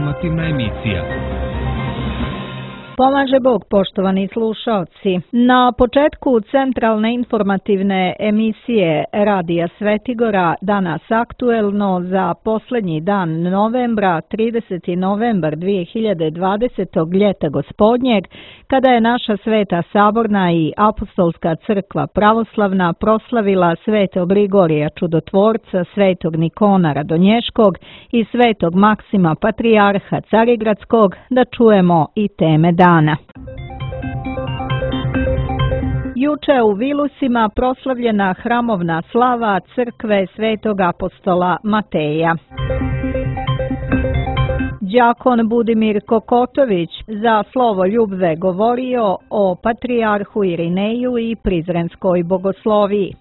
informativna emisija. Pomaže Bog, poštovani slušalci. Na početku centralne informativne emisije Radija Svetigora, danas aktuelno za posljednji dan novembra, 30. novembar 2020. ljeta gospodnjeg, kada je naša Sveta Saborna i Apostolska crkva pravoslavna proslavila Svetog Grigorija Čudotvorca, Svetog Nikona Radonješkog i Svetog Maksima Patrijarha Carigradskog, da čujemo i teme dana. Juče u Vilusima proslavljena hramovna slava crkve Svetog apostola Mateja. Đakon Budimir Kokotović za Slovo Ljubve govorio o Patrijarhu Irineju i Prizrenskoj bogosloviji.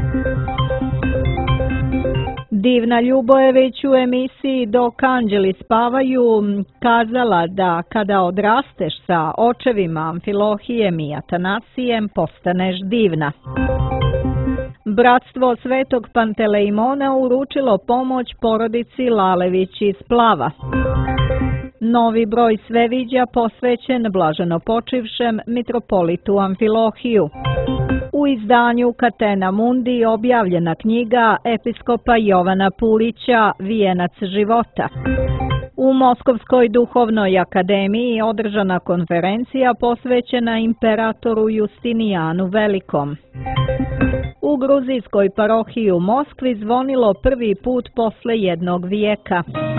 Divna Ljubojević u emisiji Dok anđeli spavaju kazala da kada odrasteš sa očevima Amfilohijem i Atanasijem postaneš divna. Bratstvo Svetog Pantelejmona uručilo pomoć porodici Lalević iz Plava. Novi broj Sveviđa posvećen blaženopočivšem mitropolitu Amfilohiju. U izdanju Catena Mundi objavljena knjiga episkopa Jovana Pulića Vijenac života. U Moskovskoj duhovnoj akademiji održana konferencija posvećena imperatoru Justinijanu Velikom. U gruzijskoj parohiji u Moskvi zvonilo prvi put posle jednog vijeka.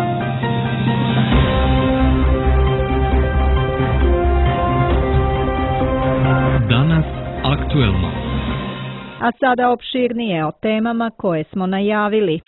Danas aktuelno. A sada opširnije o temama koje smo najavili.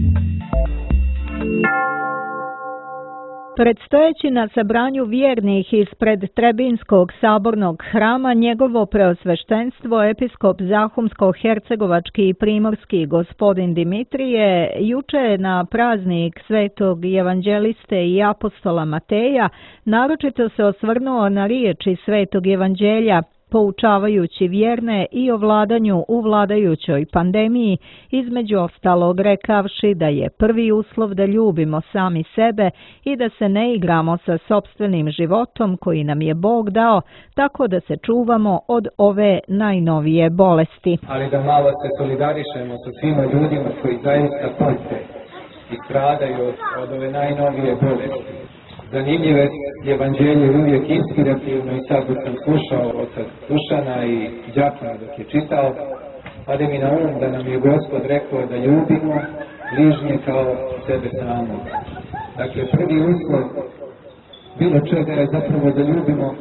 Predstojeći na sabranju vjernih ispred Trebinskog sabornog hrama, njegovo preosveštenstvo episkop Zahumsko-hercegovački i primorski gospodin Dimitrije juče je na praznik Svetog evanđeliste i apostola Mateja naročito se osvrnuo na riječi Svetog evanđelja, poučavajući vjerne i o vladanju u vladajućoj pandemiji, između ostalog rekavši da je prvi uslov da ljubimo sami sebe i da se ne igramo sa sopstvenim životom koji nam je Bog dao, tako da se čuvamo od ove najnovije bolesti. Ali da malo se solidarišemo sa svima ljudima koji zaista pate i stradaju od ove najnovije bolesti. Zanimljivo je evanđelje uvijek inspirativno i sad dok sam slušao od Dušana i Đakona dok je čitao, pade mi na um da nam je Gospod rekao da ljubimo bližnje kao sebe samog. Dakle, prvi uslov bilo čega je zapravo da ljubimo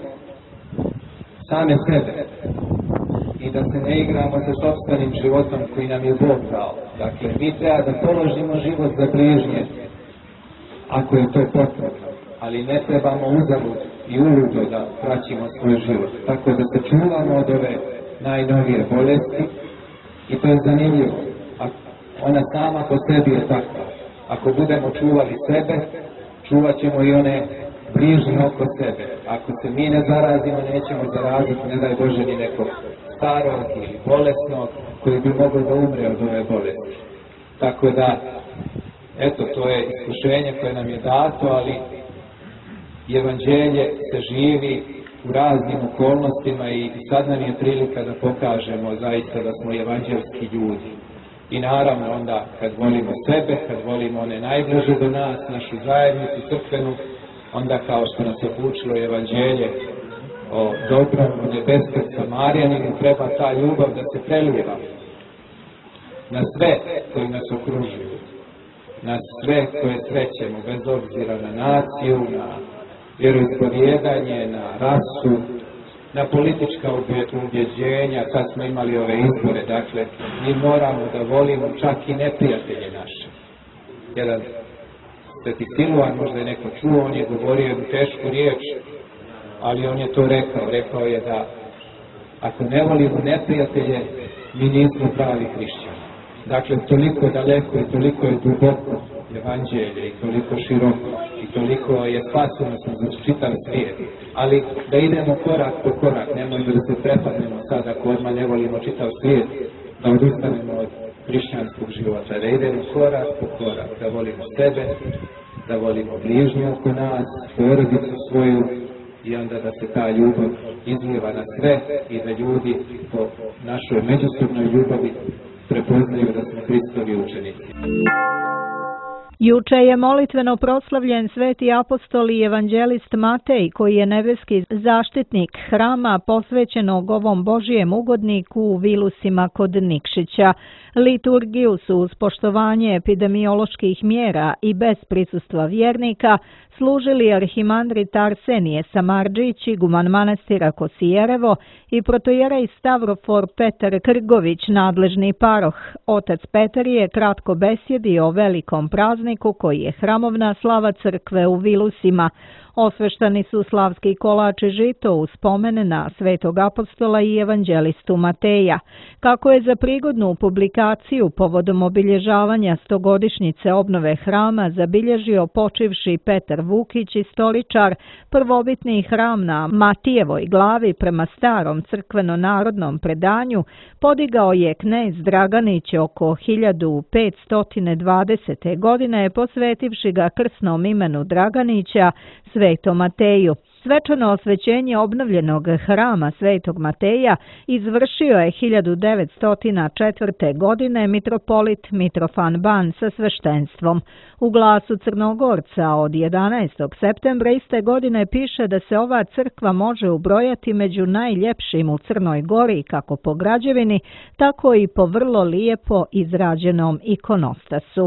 same sebe i da se ne igramo sa sopstvenim životom koji nam je Bog dao. Dakle, mi treba da položimo život za bližnje ako je to potrebno, ali ne trebamo uzalud i uludo da traćimo svoj život. Tako da se čuvamo od ove najnovije bolesti i to je zanimljivo. Ona sama po sebi je takva. Ako budemo čuvali sebe, čuvat ćemo i one bližnje oko sebe. Ako se mi ne zarazimo, nećemo zaraziti, ne daj Bože, ni nekog starog ili bolesnog koji bi mogao da umre od ove bolesti. Tako da, eto, to je iskušenje koje nam je dato, ali evanđelje se živi u raznim okolnostima i sad nam je prilika da pokažemo zaista da smo evanđelski ljudi. I naravno onda kad volimo sebe, kad volimo one najbliže do nas, našu zajednicu crkvenu, onda kao što nas je poučilo evanđelje o dobrom, o nebeskom Samarijaninu, treba ta ljubav da se preliva na sve koji nas okružuju, na sve koje srećemo, bez obzira na naciju, na vjeroispovjedanje, na rasu, na politička ubjeđenja. Sad smo imali ove izbore, dakle, mi moramo da volimo čak i neprijatelje naše. Jedan Sveti Siluan, možda je neko čuo, on je govorio jednu tešku riječ, ali on je to rekao je da ako ne volimo neprijatelje, mi nismo pravi hrišćani. Dakle, toliko daleko i toliko je duboko evanđelje i toliko široko i toliko je spasonosno za čitav svijet. Ali da idemo korak po korak, nemojmo da se prepadnemo sada ako odmah ne volimo čitav svijet, da odustanemo od hrišćanskog života, da idemo korak po korak, da volimo sebe, da volimo bližnje oko nas, porodicu svoju i onda da se ta ljubav izlijeva na sve i da ljudi po našoj međusobnoj ljubavi prepoznaju da smo Hristovi učenici. Juče je molitveno proslavljen sveti apostol i evanđelist Matej, koji je nebeski zaštitnik hrama posvećenog ovom Božijem ugodniku u Vilusima kod Nikšića. Liturgiju su uz poštovanje epidemioloških mjera i bez prisustva vjernika služili arhimandrit Arsenije Samardžić, iguman manastira Kosijerevo i protojerej Stavrofor Petar Krgović, nadležni paroh. Otac Petar je kratko besjedio o velikom prazniku koji je hramovna slava crkve u Vilusima. Osveštani su slavski kolač i žito u spomen na svetog apostola i evanđelistu Mateja. Kako je za prigodnu publikaciju povodom obilježavanja 100-godišnjice obnove hrama zabilježio počivši Petar Vukić i stoličar, prvobitni hram na Matijevoj glavi prema starom crkveno-narodnom predanju podigao je knez Draganić oko 1520. godine, posvetivši ga krsnom imenu Draganića, Svetom Mateju. Svečano osvećenje obnovljenog hrama Svetog Mateja izvršio je 1904. godine mitropolit Mitrofan Ban sa sveštenstvom. U Glasu Crnogorca od 11. septembra iste godine piše da se ova crkva može ubrojati među najljepšim u Crnoj Gori kako po građevini, tako i po vrlo lijepo izrađenom ikonostasu.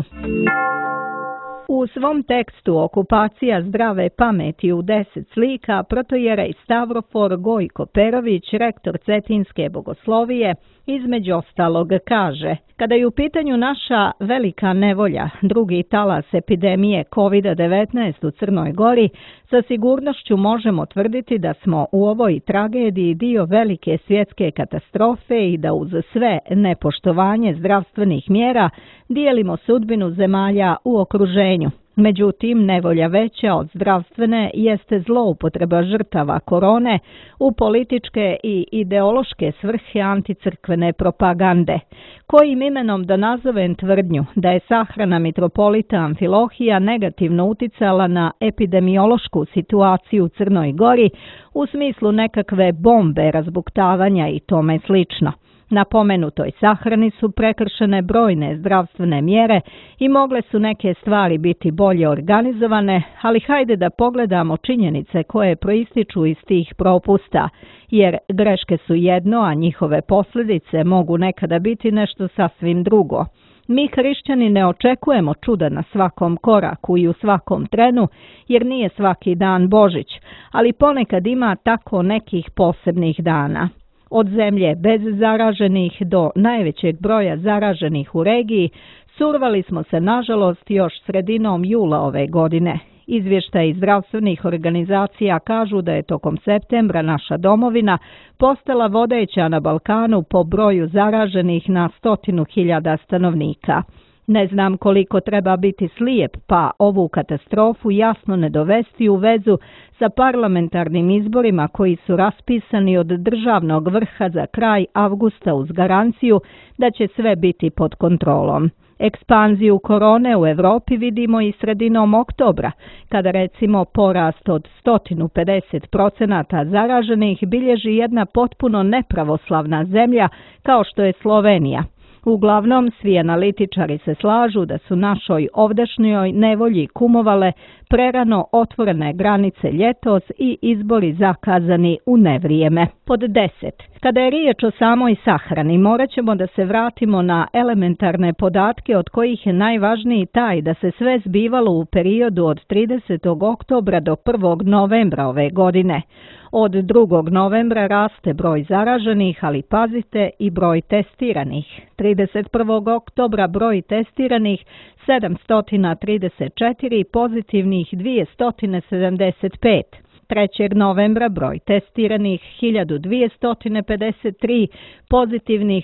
U svom tekstu Okupacija zdrave pameti u 10 slika protojerej Stavrofor Gojko Perović, rektor Cetinske bogoslovije, između ostalog kaže: kada je u pitanju naša velika nevolja, drugi talas epidemije COVID-19 u Crnoj Gori, sa sigurnošću možemo tvrditi da smo u ovoj tragediji dio velike svjetske katastrofe i da uz sve nepoštovanje zdravstvenih mjera dijelimo sudbinu zemalja u okruženju. Međutim, nevolja veća od zdravstvene jeste zloupotreba žrtava korone u političke i ideološke svrhe anticrkvene propagande. Kojim imenom da nazovem tvrdnju da je sahrana mitropolita Amfilohija negativno uticala na epidemiološku situaciju u Crnoj Gori u smislu nekakve bombe, razbuktavanja i tome slično. Na pomenutoj sahrani su prekršene brojne zdravstvene mjere i mogle su neke stvari biti bolje organizovane, ali hajde da pogledamo činjenice koje proističu iz tih propusta, jer greške su jedno, a njihove posljedice mogu nekada biti nešto sasvim drugo. Mi hrišćani ne očekujemo čuda na svakom koraku i u svakom trenu, jer nije svaki dan Božić, ali ponekad ima tako nekih posebnih dana. Od zemlje bez zaraženih do najvećeg broja zaraženih u regiji, survali smo se nažalost još sredinom jula ove godine. Izvještaji zdravstvenih organizacija kažu da je tokom septembra naša domovina postala vodeća na Balkanu po broju zaraženih na 100.000 stanovnika. Ne znam koliko treba biti slijep pa ovu katastrofu jasno ne dovesti u vezu sa parlamentarnim izborima koji su raspisani od državnog vrha za kraj avgusta uz garanciju da će sve biti pod kontrolom. Ekspanziju korone u Europi vidimo i sredinom oktobra, kada recimo porast od 150% zaraženih bilježi jedna potpuno nepravoslavna zemlja kao što je Slovenija. Uglavnom, svi analitičari se slažu da su našoj ovdašnjoj nevolji kumovale prerano otvorene granice ljetos i izbori zakazani u nevrijeme. Pod 10. Kada je riječ o samoj sahrani, morat ćemo da se vratimo na elementarne podatke od kojih je najvažniji taj da se sve zbivalo u periodu od 30. oktobra do 1. novembra ove godine. Od 2. novembra raste broj zaraženih, ali pazite i broj testiranih. 31. oktobra broj testiranih 734, pozitivnih 275. 3. novembra broj testiranih 1253, pozitivnih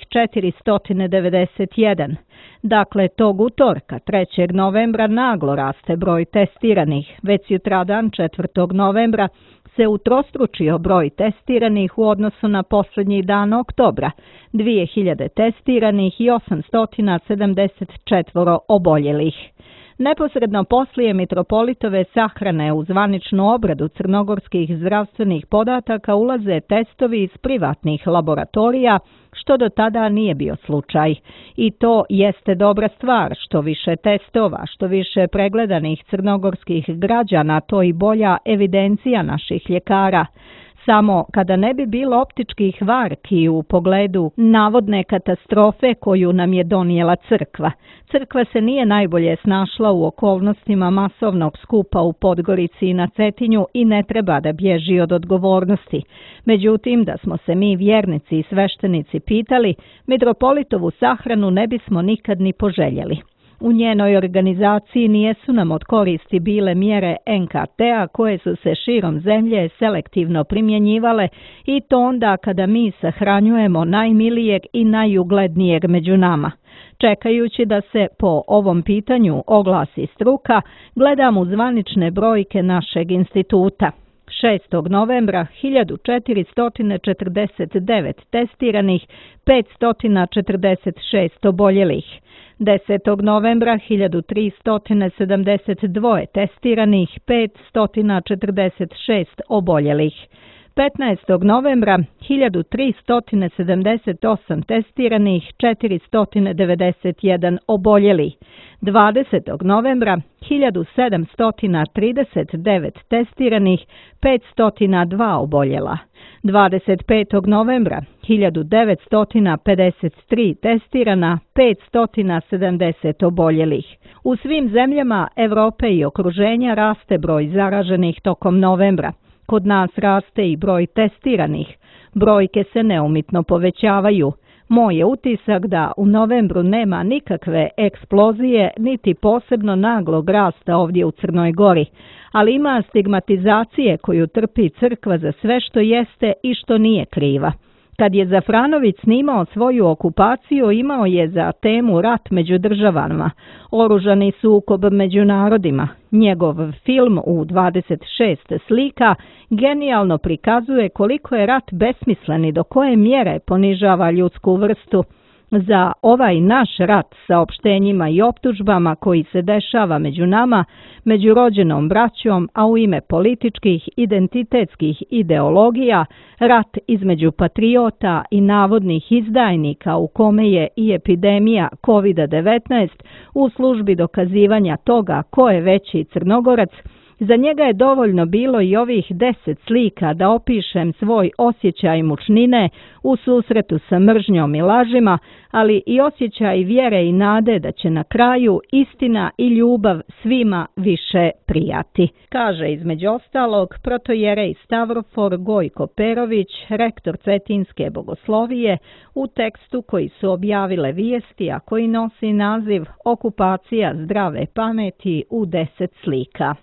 491. Dakle, tog utorka 3. novembra naglo raste broj testiranih. Već sutradan 4. novembra se utrostručio broj testiranih u odnosu na posljednji dan oktobra, 2000 testiranih i 874 oboljelih. Neposredno poslije mitropolitove sahrane u zvaničnu obradu crnogorskih zdravstvenih podataka ulaze testovi iz privatnih laboratorija, što do tada nije bio slučaj. I to jeste dobra stvar, što više testova, što više pregledanih crnogorskih građana, to i bolja evidencija naših ljekara. Samo kada ne bi bilo optičkih varki u pogledu navodne katastrofe koju nam je donijela crkva. Crkva se nije najbolje snašla u okolnostima masovnog skupa u Podgorici i na Cetinju i ne treba da bježi od odgovornosti. Međutim, da smo se mi vjernici i sveštenici pitali, mitropolitovu sahranu ne bismo nikad ni poželjeli. U njenoj organizaciji nijesu nam od koristi bile mjere NKT-a koje su se širom zemlje selektivno primjenjivale i to onda kada mi sahranjujemo najmilijeg i najuglednijeg među nama. Čekajući da se po ovom pitanju oglasi struka, gledam u zvanične brojke našeg instituta. 6. novembra 1449 testiranih, 546 oboljelih. 10. novembra 1372 testiranih, 546 oboljelih. 15. novembra 1378 testiranih, 491 oboljeli. 20. novembra 1739 testiranih, 502 oboljela. 25. novembra 1953 testirana, 570 oboljelih. U svim zemljama Europe i okruženja raste broj zaraženih tokom novembra. Kod nas raste i broj testiranih. Brojke se neumitno povećavaju. Moj je utisak da u novembru nema nikakve eksplozije niti posebno naglog rasta ovdje u Crnoj Gori, ali ima stigmatizacije koju trpi crkva za sve što jeste i što nije kriva. Kad je Zafranović snimao svoju okupaciju, imao je za temu rat među državama, oružani sukob među narodima. Njegov film u 26 slika genijalno prikazuje koliko je rat besmislen i do koje mjere ponižava ljudsku vrstu. Za ovaj naš rat sa opštenjima i optužbama koji se dešava među nama, među rođenom braćom, a u ime političkih, identitetskih ideologija, rat između patriota i navodnih izdajnika u kome je i epidemija COVID-19 u službi dokazivanja toga ko je veći Crnogorac, za njega je dovoljno bilo i ovih 10 slika da opišem svoj osjećaj mučnine u susretu sa mržnjom i lažima, ali i osjećaj vjere i nade da će na kraju istina i ljubav svima više prijati. Kaže između ostalog protojerej Stavrofor Gojko Perović, rektor Cetinske bogoslovije, u tekstu koji su objavile vijesti, a koji nosi naziv Okupacija zdrave pameti u 10 slika.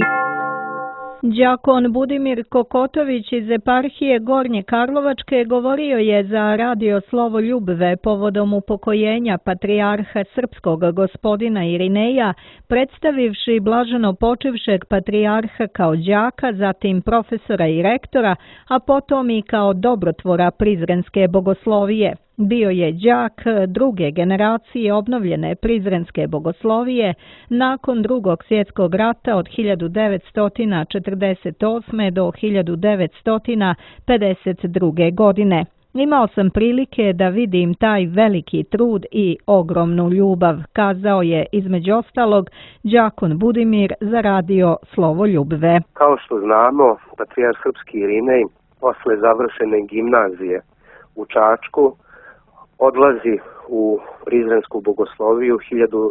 Đakon Budimir Kokotović iz eparhije Gornje Karlovačke govorio je za radio Slovo Ljubve povodom upokojenja patrijarha srpskog gospodina Irineja, predstavivši blaženo počivšeg patrijarha kao đaka, zatim profesora i rektora, a potom i kao dobrotvora Prizrenske bogoslovije. Bio je đak druge generacije obnovljene Prizrenske bogoslovije nakon Drugog svjetskog rata od 1948. do 1952. godine. Imao sam prilike da vidim taj veliki trud i ogromnu ljubav, kazao je između ostalog đakon Budimir za radio Slovo Ljubve. Kao što znamo, patrijarh srpski Irinej posle završene gimnazije u Čačku odlazi u Prizrensku bogosloviju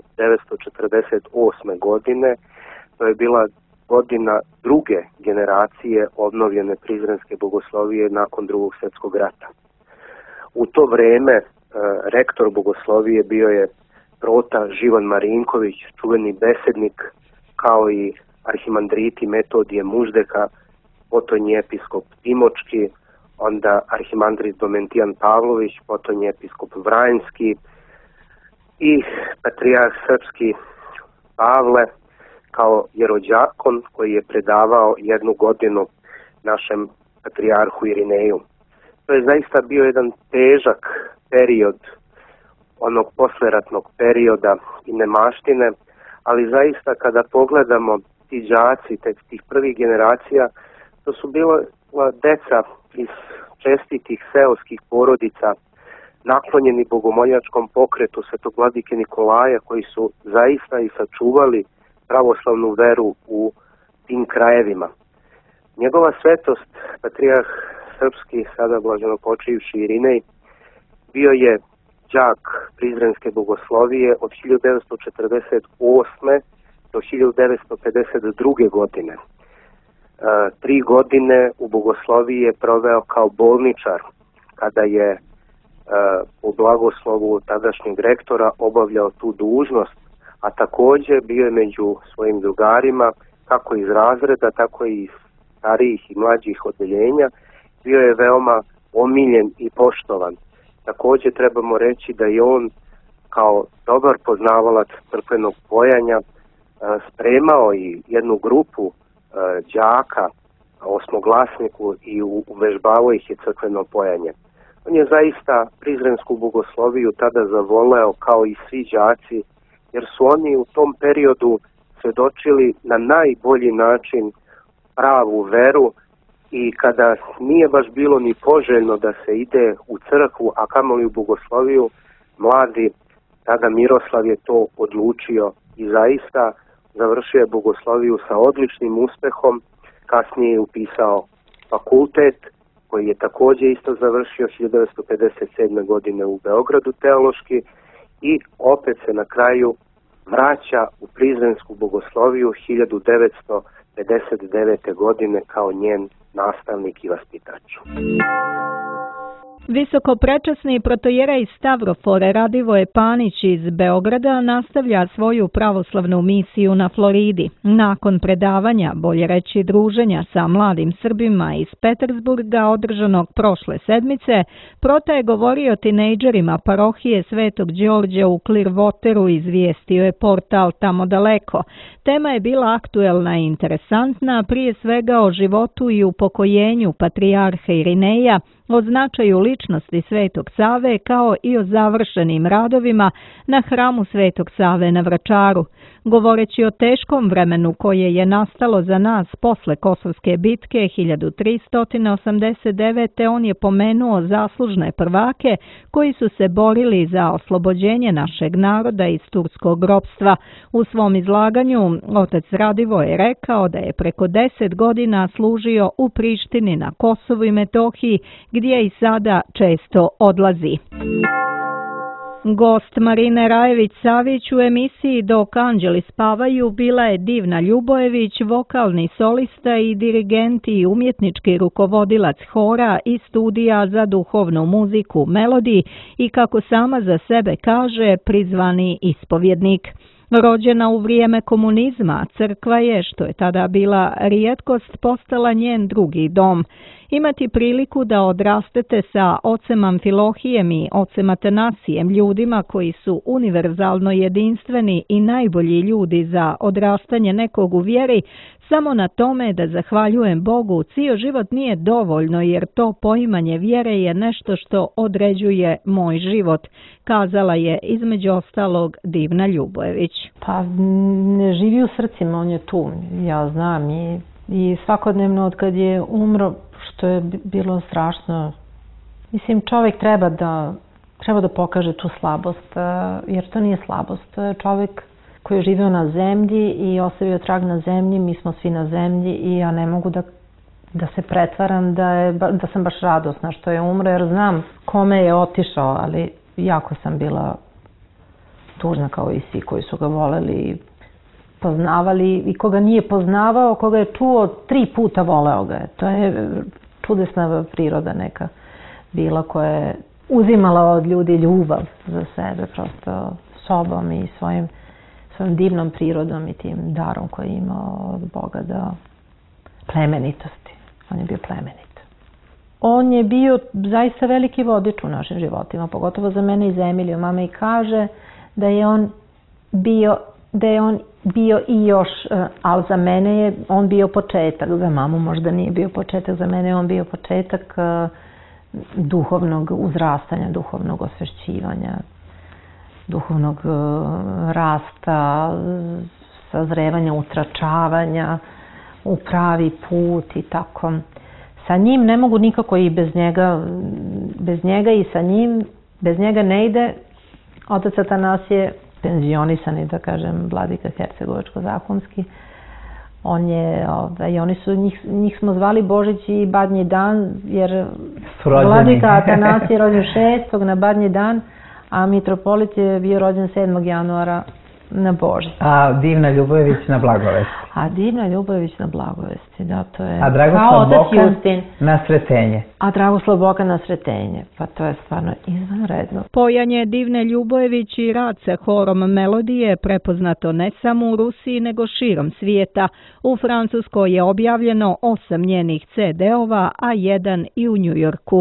1948. godine. To je bila godina druge generacije obnovljene Prizrenske bogoslovije nakon Drugog svjetskog rata. U to vrijeme rektor bogoslovije bio je prota Živan Marinković, čuveni besednik, kao i arhimandriti Metodije Muždeka, potom je episkop Timočki, onda arhimandrit Domentijan Pavlović, potom je episkop Vranjski i patrijarh srpski Pavle kao jerođakon koji je predavao 1 godinu našem patrijarhu Irineju. To je zaista bio jedan težak period onog posleratnog perioda i nemaštine, ali zaista kada pogledamo ti đaci tih prvih generacija, to su bila deca iz čestitih seoskih porodica, naklonjeni bogomoljačkom pokretu Svetog vladike Nikolaja, koji su zaista i sačuvali pravoslavnu veru u tim krajevima. Njegova svetost, patrijarh srpski, sada blaženopočivši Irinej, bio je đak Prizrenske bogoslovije od 1948. do 1952. godine. 3 godine u bogosloviji je proveo kao bolničar, kada je u blagoslovu tadašnjeg rektora obavljao tu dužnost, a također bio je među svojim drugarima, kako iz razreda, tako i iz starijih i mlađih odeljenja, bio je veoma omiljen i poštovan. Također trebamo reći da je on kao dobar poznavalac crkvenog pojanja spremao i jednu grupu đaka, osmoglasniku, i uvežbavao ih je crkveno pojanje. On je zaista Prizrensku bogosloviju tada zavoleo kao i svi đaci, jer su oni u tom periodu svedočili na najbolji način pravu veru, i kada nije baš bilo ni poželjno da se ide u crkvu, a kamoli u bogosloviju, mladi, tada Miroslav je to odlučio i zaista završio je bogosloviju sa odličnim uspehom. Kasnije je upisao fakultet, koji je također isto završio 1957. godine u Beogradu teološki, i opet se na kraju vraća u Prizrensku bogosloviju 1959. godine kao njen nastavnik i vaspitač. Visokoprečasni protojerej Stavrofor Radivoje Panić iz Beograda nastavlja svoju pravoslavnu misiju na Floridi. Nakon predavanja, bolje reći druženja sa mladim Srbima iz Petersburga održanog prošle sedmice, Prota je govorio tinejdžerima parohije Svetog Đorđa u Clearwateru, izvijestio je portal Tamo daleko. Tema je bila aktuelna i interesantna, prije svega o životu i upokojenju patrijarha Irineja, o značaju ličnosti Svetog Save, kao i o završenim radovima na hramu Svetog Save na Vračaru. Govoreći o teškom vremenu koje je nastalo za nas posle Kosovske bitke 1389. on je pomenuo zaslužne prvake koji su se borili za oslobođenje našeg naroda iz turskog ropstva. U svom izlaganju otac Radivoje je rekao da je preko 10 godina služio u Prištini na Kosovu i Metohiji, gdje i sada često odlazi. Gost Marine Rajević-Savić u emisiji Dok anđeli spavaju bila je Divna Ljubojević, vokalni solista i dirigent i umjetnički rukovodilac hora i studija za duhovnu muziku Melodiji i, kako sama za sebe kaže, prizvani ispovjednik. Rođena u vrijeme komunizma, crkva je, što je tada bila rijetkost, postala njen drugi dom. Imati priliku da odrastete sa ocem Amfilohijem i ocem Atanasijem, ljudima koji su univerzalno jedinstveni i najbolji ljudi za odrastanje nekog u vjeri, samo na tome da zahvaljujem Bogu, cijel život nije dovoljno, jer to poimanje vjere je nešto što određuje moj život, kazala je između ostalog Divna Ljubojević. Pa ne živi u srcima, on je tu, ja znam, i svakodnevno od kad je umro, što je bilo strašno. Mislim, čovjek treba da pokaže tu slabost, jer to nije slabost. To je čovjek koji je živio na zemlji i ostavio trag na zemlji, mi smo svi na zemlji, i ja ne mogu da se pretvaram da sam baš radosna što je umro, jer znam kome je otišao, ali jako sam bila tužna kao i svi koji su ga voleli, poznavali, i koga nije poznavao, koga je čuo 3 puta, voleo ga je. To je čudesna priroda neka bila, koja je uzimala od ljudi ljubav za sebe, prosto sobom i svojim divnom prirodom i tim darom koji je imao od Boga, da plemenitosti. On je bio plemenit. On je bio zaista veliki vodič u našim životima, pogotovo za mene i za Emiliju. Mama i kaže da je on bio i još, ali za mene je on bio početak, za mamu možda nije bio početak, za mene je on bio početak duhovnog uzrastanja, duhovnog osvešćivanja, duhovnog rasta, sazrevanja, utračavanja u pravi put i tako. Sa njim ne mogu nikako i bez njega i sa njim, bez njega ne ide. Otac Atanasije, penzionisani, da kažem, vladika hercegovačko-zahumski, njih smo zvali Božić i Badnji dan, jer vladika Atanasije rođen 6. na Badnji dan, a mitropolit je bio rođen 7. januara na Božić. A Divna Ljubojević na Blagovesti. Da, to je a Dragoslav Bokan na Sretenje. Na Sretenje, pa to je stvarno izvanredno. Pojanje Divne Ljubojević i rad sa horom Melodije prepoznato ne samo u Rusiji, nego širom svijeta. U Francuskoj je objavljeno 8 njenih CD-ova, a 1 i u Njujorku.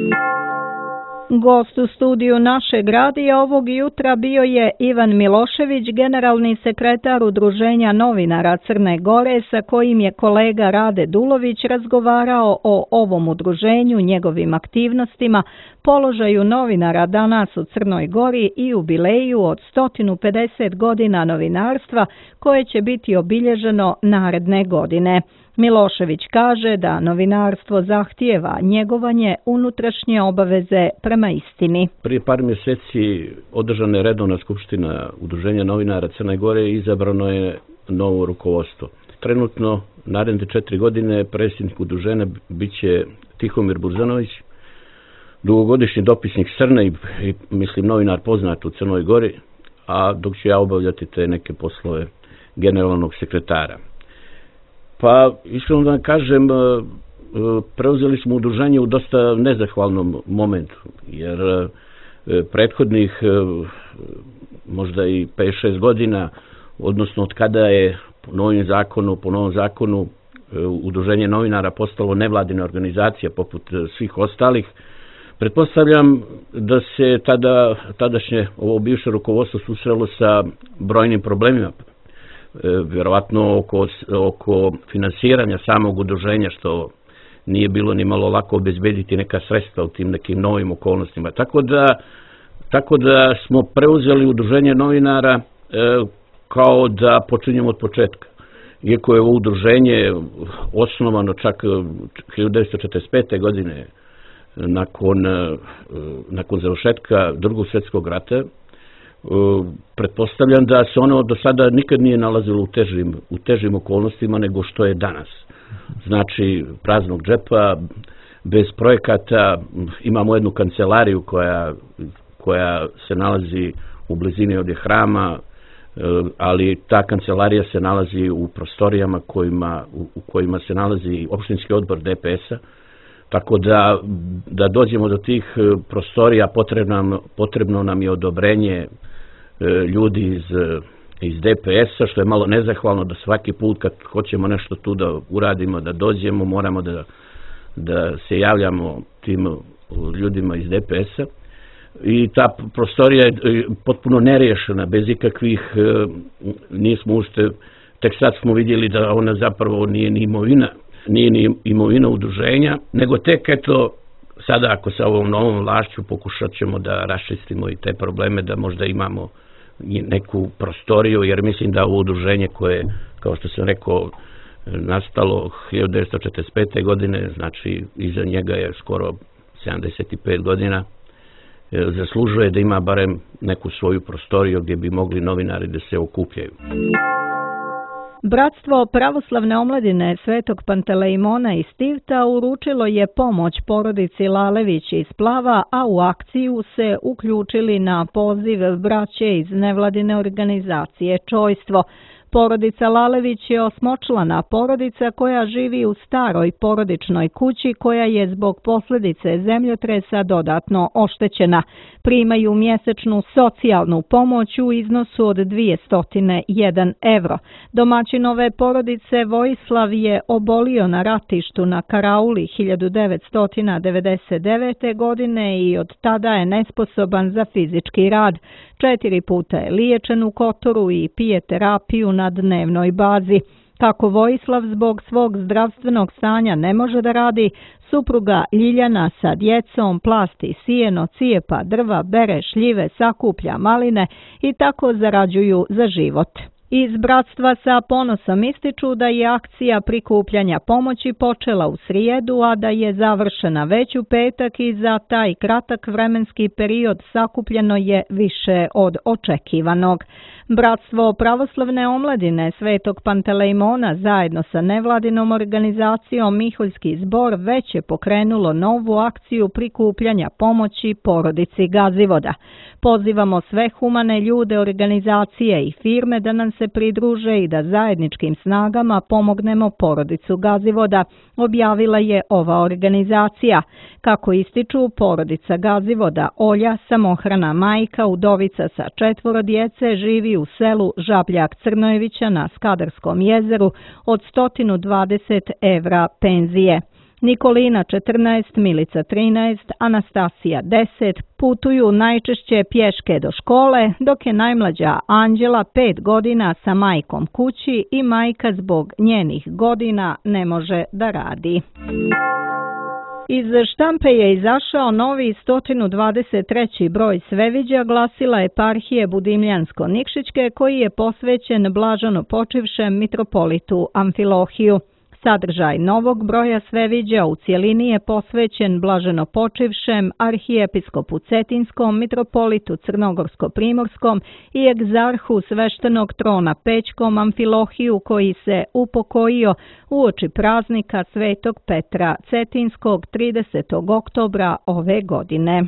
Gost u studiju našeg radija ovog jutra bio je Ivan Milošević, generalni sekretar Udruženja novinara Crne Gore, sa kojim je kolega Rade Dulović razgovarao o ovom udruženju, njegovim aktivnostima, položaju novinara danas u Crnoj Gori i jubileju od 150 godina novinarstva koje će biti obilježeno naredne godine. Milošević kaže da novinarstvo zahtijeva njegovanje unutrašnje obaveze prema istini. Prije par mjeseci održana je redovna skupština Udruženja novinara Crne Gore i izabrano je novo rukovodstvo. Trenutno, naredne 4 godine, predsjednik udruženja bit će Tihomir Burzanović, dugogodišnji dopisnik Crne i mislim novinar poznat u Crnoj Gori, a dok ću ja obavljati te neke poslove generalnog sekretara. Pa, iskreno da kažem, preuzeli smo udruženje u dosta nezahvalnom momentu, jer prethodnih možda i 5-6 godina, odnosno od kada je po novom zakonu udruženje novinara postalo nevladina organizacija poput svih ostalih, pretpostavljam da se tadašnje ovo bivše rukovodstvo susrelo sa brojnim problemima. Vjerovatno oko finansiranja samog udruženja, što nije bilo ni malo lako obezbediti neka sredstva u tim nekim novim okolnostima. Tako da smo preuzeli udruženje novinara kao da počinjemo od početka. Iako je ovo udruženje osnovano čak 1945. godine nakon završetka Drugog svjetskog rata, pretpostavljam da se ono do sada nikad nije nalazilo u težim okolnostima nego što je danas. Znači, praznog džepa, bez projekata, imamo jednu kancelariju koja se nalazi u blizini od hrama, ali ta kancelarija se nalazi u prostorijama u kojima se nalazi opštinski odbor DPS-a, tako da dođemo do tih prostorija potrebno nam je odobrenje ljudi iz DPS-a, što je malo nezahvalno da svaki put kad hoćemo nešto tu da uradimo, da dođemo, moramo da se javljamo tim ljudima iz DPS-a. I ta prostorija je potpuno neriješena, bez ikakvih, nismo ušte, tek sad smo vidjeli da ona zapravo nije ni imovina udruženja, nego tek eto, sada ako sa ovom novom vlašću pokušat ćemo da raščistimo i te probleme, da možda imamo neku prostoriju, jer mislim da ovo udruženje koje, kao što sam rekao, nastalo 1945. godine, znači iza njega je skoro 75 godina, zaslužuje da ima barem neku svoju prostoriju gdje bi mogli novinari da se okupljaju. Bratstvo pravoslavne omladine Svetog Pantelejmona iz Tivta uručilo je pomoć porodici Lalević iz Plava, a u akciju se uključili na poziv braće iz nevladine organizacije Čojstvo. Porodica Lalević je osmočlana porodica koja živi u staroj porodičnoj kući koja je zbog posljedice zemljotresa dodatno oštećena. Primaju mjesečnu socijalnu pomoć u iznosu od 201 evro. Domaćin ove porodice Vojislav je obolio na ratištu na Karauli 1999. godine i od tada je nesposoban za fizički rad. 4 puta je liječen u Kotoru i pije terapiju na dnevnoj bazi. Kako Vojislav zbog svog zdravstvenog stanja ne može da radi, supruga Ljiljana sa djecom plasti sijeno, cijepa drva, bere šljive, sakuplja maline i tako zarađuju za život. Iz Bratstva sa ponosom ističu da je akcija prikupljanja pomoći počela u srijedu, a da je završena već u petak i za taj kratak vremenski period sakupljeno je više od očekivanog. Bratstvo pravoslavne omladine Svetog Pantelejmona zajedno sa nevladinom organizacijom Miholjski zbor već je pokrenulo novu akciju prikupljanja pomoći porodici Gazivoda. Pozivamo sve humane ljude, organizacije i firme da nam se pridruže i da zajedničkim snagama pomognemo porodicu Gazivoda, objavila je ova organizacija. Kako ističu, porodica Gazivoda Olja, samohrana majka, udovica sa 4 djece, živi u selu Žabljak Crnojevića na Skadarskom jezeru od 120 evra penzije. Nikolina 14, Milica 13, Anastasija 10 putuju najčešće pješke do škole, dok je najmlađa Anđela 5 godina sa majkom kući i majka zbog njenih godina ne može da radi. Iz štampe je izašao novi 123. broj Sveviđa glasila eparhije Budimljansko-Nikšićke koji je posvećen blaženopočivšem mitropolitu Amfilohiju. Sadržaj novog broja Sveviđa u cjelini je posvećen blaženopočivšem arhijepiskopu Cetinskom, mitropolitu Crnogorsko-primorskom i egzarhu sveštenog trona Pećkom Amfilohiju koji se upokojio uoči praznika Svetog Petra Cetinskog 30. oktobra ove godine.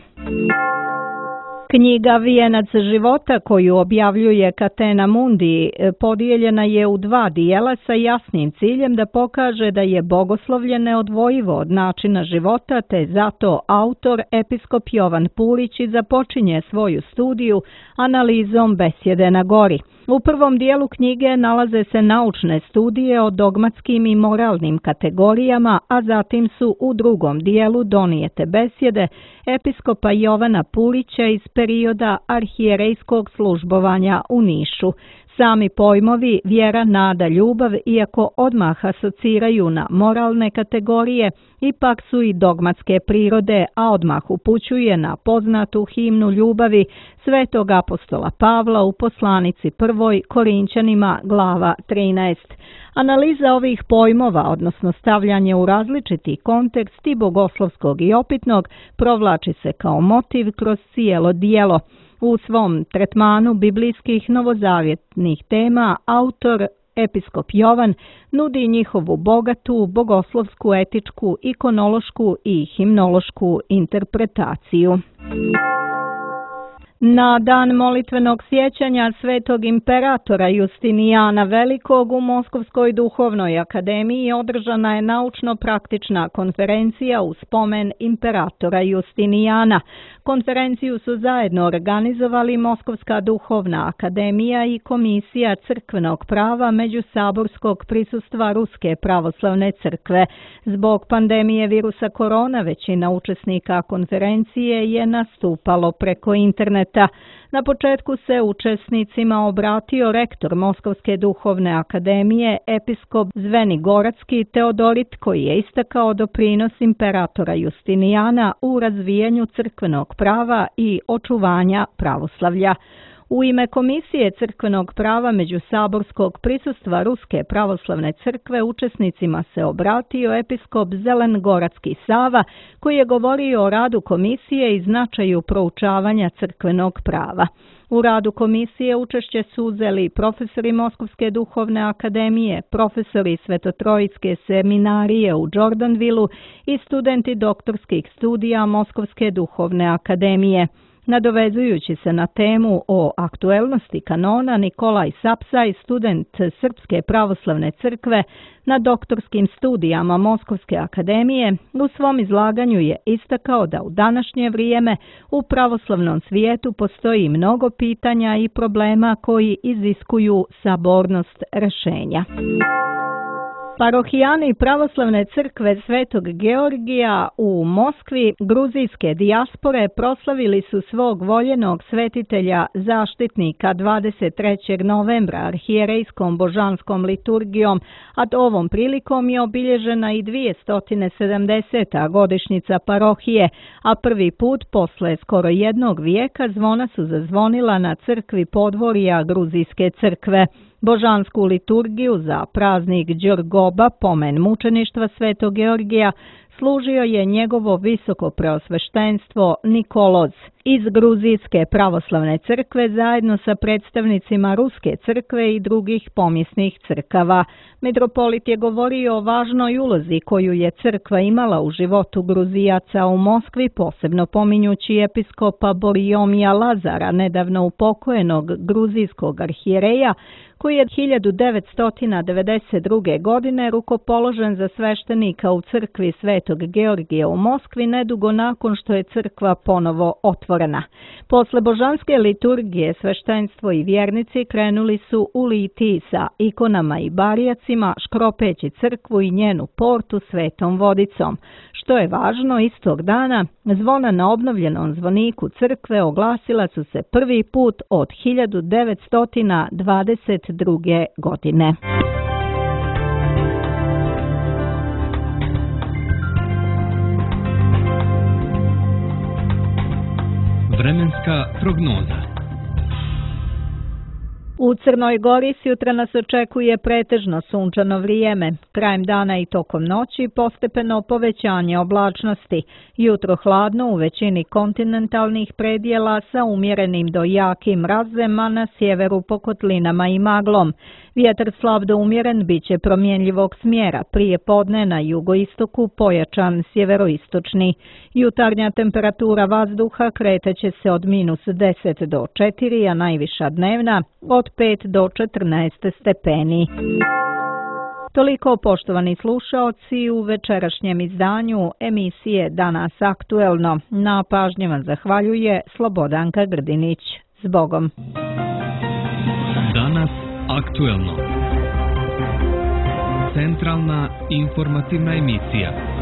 Knjiga Vijenac života koju objavljuje Catena Mundi podijeljena je u 2 dijela sa jasnim ciljem da pokaže da je bogoslovlje neodvojivo od načina života, te zato autor episkop Jovan Pulić započinje svoju studiju analizom besjede na gori. U prvom dijelu knjige nalaze se naučne studije o dogmatskim i moralnim kategorijama, a zatim su u drugom dijelu donijete besjede episkopa Jovana Pulića iz perioda arhijerejskog službovanja u Nišu. Sami pojmovi vjera, nada, ljubav, iako odmah asociraju na moralne kategorije, ipak su i dogmatske prirode, a odmah upućuje na poznatu himnu ljubavi svetog apostola Pavla u poslanici 1. Korinćanima glava 13. Analiza ovih pojmova, odnosno stavljanje u različiti kontekst i bogoslovskog i opitnog, provlači se kao motiv kroz cijelo dijelo. U svom tretmanu biblijskih novozavjetnih tema autor episkop Jovan nudi njihovu bogatu bogoslovsku, etičku, ikonološku i himnološku interpretaciju. Na dan molitvenog sjećanja svetog imperatora Justinijana Velikog u Moskovskoj duhovnoj akademiji održana je naučno-praktična konferencija u spomen imperatora Justinijana. Konferenciju su zajedno organizovali Moskovska duhovna akademija i Komisija crkvenog prava međusaborskog prisustva Ruske pravoslavne crkve. Zbog pandemije virusa korona većina učesnika konferencije je nastupalo preko interneta. Na početku se učesnicima obratio rektor Moskovske duhovne akademije, episkop Zvenigoradski Teodorit, koji je istakao doprinos imperatora Justinijana u razvijanju crkvenog prava i očuvanja pravoslavlja. U ime Komisije crkvenog prava međusaborskog prisustva Ruske pravoslavne crkve učesnicima se obratio episkop Zelengoradski Sava, koji je govorio o radu komisije i značaju proučavanja crkvenog prava. U radu komisije učešće su uzeli profesori Moskovske duhovne akademije, profesori Svetotrojske seminarije u Jordanvilu i studenti doktorskih studija Moskovske duhovne akademije. Nadovezujući se na temu o aktuelnosti kanona, Nikolaj Sapsaj, student Srpske pravoslavne crkve na doktorskim studijama Moskovske akademije, u svom izlaganju je istakao da u današnje vrijeme u pravoslavnom svijetu postoji mnogo pitanja i problema koji iziskuju sabornost rješenja. Parohijani pravoslavne crkve Svetog Georgija u Moskvi gruzijske dijaspore proslavili su svog voljenog svetitelja zaštitnika 23. novembra arhijerejskom božanskom liturgijom, a ovom prilikom je obilježena i 270. godišnjica parohije, a prvi put posle skoro jednog vijeka zvona su zazvonila na crkvi podvorija gruzijske crkve. Božansku liturgiju za praznik Đorgoba, pomen mučeništva Svetog Georgija, služio je njegovo visoko preosveštenstvo Nikoloz iz Gruzijske pravoslavne crkve zajedno sa predstavnicima Ruske crkve i drugih pomjesnih crkava. Mitropolit je govorio o važnoj ulozi koju je crkva imala u životu Gruzijaca u Moskvi, posebno pominjući episkopa Borijomija Lazara, nedavno upokojenog gruzijskog arhijereja, koji je 1992. godine rukopoložen za sveštenika u crkvi Svetog Georgija u Moskvi nedugo nakon što je crkva ponovo otvorena. Posle božanske liturgije sveštenstvo i vjernici krenuli su u litiji sa ikonama i barijacima, škropeći crkvu i njenu portu svetom vodicom. Što je važno, istog dana zvona na obnovljenom zvoniku crkve oglasila su se prvi put od 1922. godine. Vremenska prognoza. U Crnoj Gori sutra nas očekuje pretežno sunčano vrijeme. Krajem dana i tokom noći postepeno povećanje oblačnosti. Jutro hladno u većini kontinentalnih predjela sa umjerenim do jakim mrazem, a na sjeveru po kotlinama i maglom. Vjetar slab do umjeren bit će promjenljivog smjera, prije podne na jugoistoku pojačan sjeveroistočni. Jutarnja temperatura vazduha kreteće se od -10 do 4, a najviša dnevna od 5 do 14 stepeni. Toliko, poštovani slušaoci, u večerašnjem izdanju emisije Danas aktuelno. Na pažnji vam zahvaljuje Slobodanka Grdinić. Zbogom. Danas aktuelno. Centralna informativna emisija.